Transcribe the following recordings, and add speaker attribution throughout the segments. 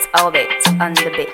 Speaker 1: Orbit on the beat.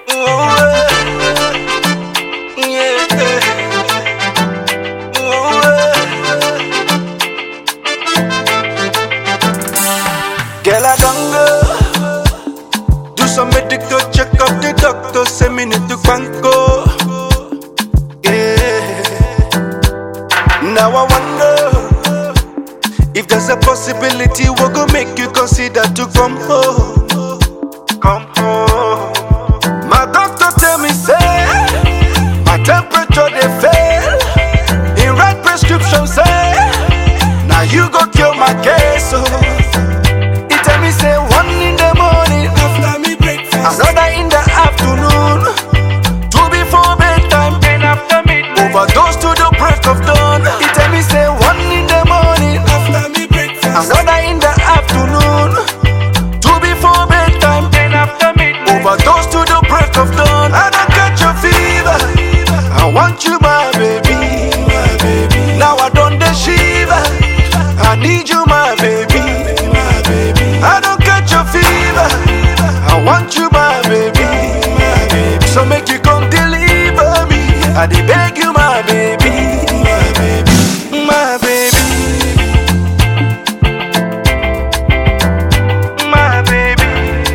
Speaker 2: Girl, I don't go. Do some medical check up. The doctor say me need to banco. Yeah. Now I wonder if there's a possibility we go make you consider to come home. Come home. My doctor tell me say my temperature they fail. He write prescription say now you go kill my case. So he tell me say 1 in the morning after me breakfast, another in the afternoon, 2 before bedtime, then after midnight, overdose to the break of dawn. He tell me say 1 in the morning after me breakfast, another in the afternoon, 2 before bedtime, then after midnight, overdose to the break of dawn. I don't catch a fever, I want you my baby, my baby. Now I don't the shiver, I need you my baby, my baby. I don't catch a fever, I want you my baby, my baby. So make you come deliver me, I dey beg you my baby, my baby, my baby, my baby.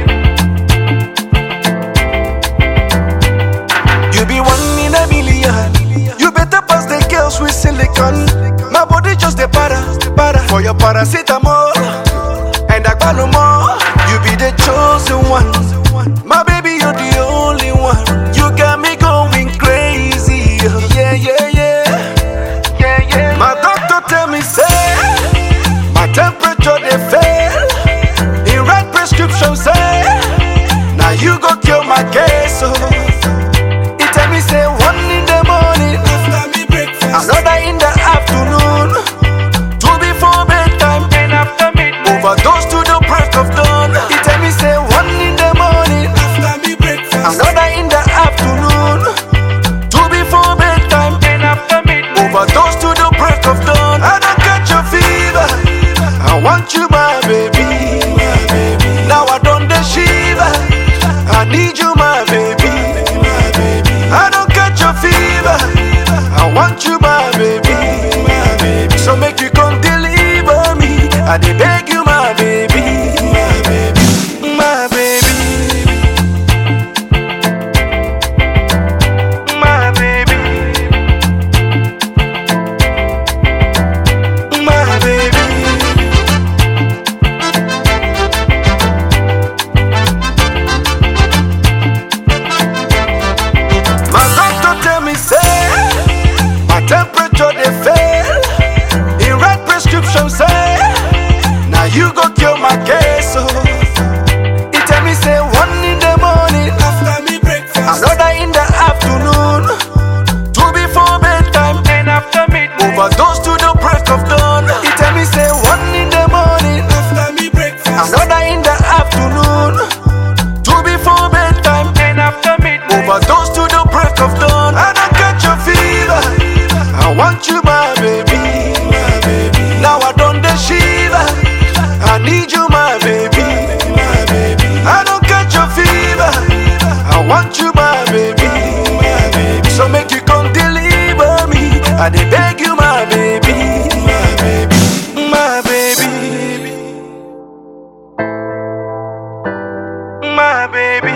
Speaker 2: You be 1 in a million, you better pass the girls with silicone. My body just a para for your paracetamol and agbalumo. You be the chosen one, my baby, you're the only one. You got me going crazy, yeah, yeah, yeah, yeah, yeah. My doctor tell me say my temperature they fail. He write prescription say now you go kill my case. So he tell me say 1 in the morning after me breakfast, another in the afternoon, 2 before bedtime, then after midnight, overdose to the break of dawn. He tell me say 1 in the morning after me breakfast, another in the afternoon, 2 before bedtime, then after midnight, overdose to the break of dawn. I don't catch a fever, I want you my baby, my baby. Now I don't the shiver, I need you my baby, my baby. I don't catch a fever, I want you my baby, my baby. So make you come deliver me, I dey beg you my baby, my baby, my baby, my baby, my baby. My doctor tell me say my temperature they fail. He write prescription say now you go kill my case. So he tell me say 1 in the morning after me breakfast, another in the afternoon, 2 before bedtime, then after midnight, overdose to the break of dawn. He tell me say 1 in the morning after me breakfast, another in the afternoon, 2 before bedtime, then after midnight, overdose to the break of dawn. I don't catch a fever, I want you my baby, my baby. Now I don't the shiver, I need you my baby, my baby. I don't catch a fever, I want you my baby, my baby. So make you come deliver me, I dey beg you my baby, my baby, my baby, my baby.